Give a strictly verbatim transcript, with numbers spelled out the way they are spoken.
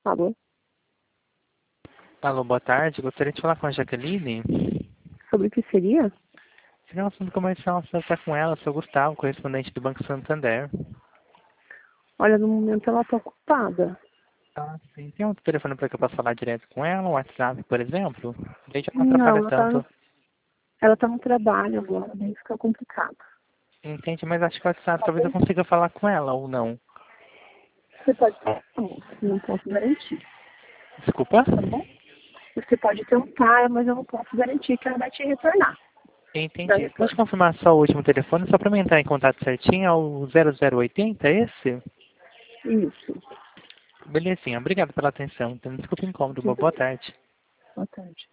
Alô? Alô, boa tarde. Gostaria de falar com a Jaqueline. Sobre o que seria? Seria um assunto comercial, você está com ela, seu Gustavo, correspondente do Banco Santander. Olha, no momento ela está ocupada. Ah, sim. Tem outro telefone para que eu possa falar direto com ela, um WhatsApp, por exemplo? Daí já não Não, atrapalha ela está tanto. ela tá no trabalho agora, daí fica complicado. Entende? Mas acho que o WhatsApp talvez eu consiga falar com ela ou não. Você pode não, não posso garantir, Desculpa? tá bom? Você pode tentar, mas eu não posso garantir que ela vai te retornar. Dá Entendi. Pode retorno. confirmar só o último telefone, só para eu entrar em contato certinho, é o zero zero oitenta, esse? Isso. Belezinha. Obrigado pela atenção. Então, desculpa o incômodo. Boa Tudo boa bem. tarde. Boa tarde.